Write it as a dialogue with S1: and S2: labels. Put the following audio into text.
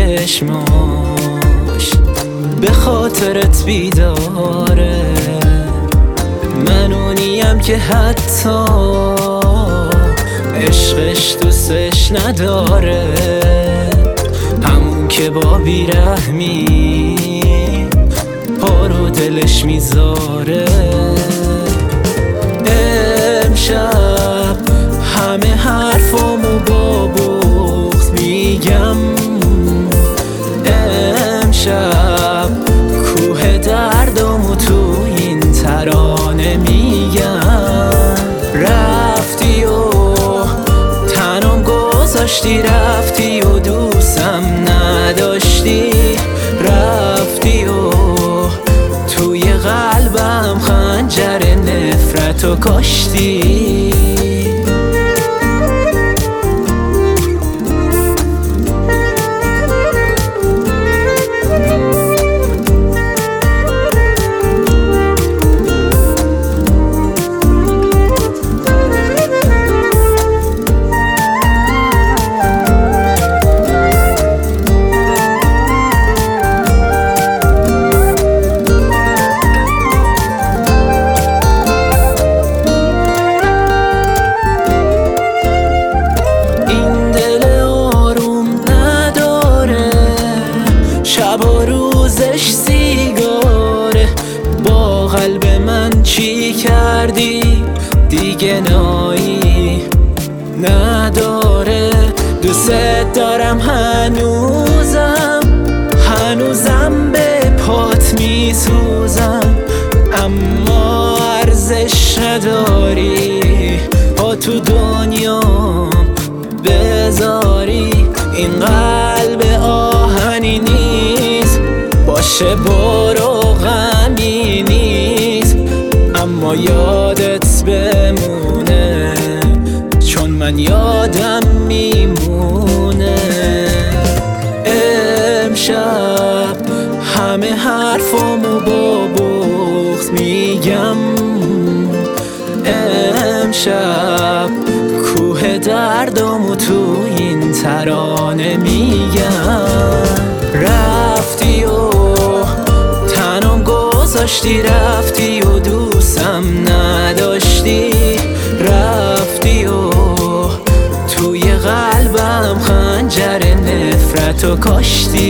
S1: چشماش به خاطرت بیداره. من اونیم که حتی عشقش دوستش نداره، همون که با بیرحمی پا رو دلش میذاره. امشب همه حرفامو با بغض میگم، امشب کوه دردامو تو این ترانه میگم. رفتی و تنم گذاشتی، رفتی و دوستم نداشتی، رفتی و توی قلبم خنجر نفرتو کاشتی. شب و روزش سیگاره، با قلب من چی کردی دیگه نایی نداره. دوست دارم هنوزم به پات میسوزم، اما ارزش نداری پا تو دنیا بذاری. این قلب آهنی نیست، باشه برو غمی نیست، اما یادت بمونه چون من یادم میمونه. امشب همه حرفامو با بغض میگم، امشب کوه دردامو تو این ترانه میگم. رفتی و تنم گذاشتی، رفتی و دوستم نداشتی، رفتی و توی قلبم خنجر نفرتو کاشتی.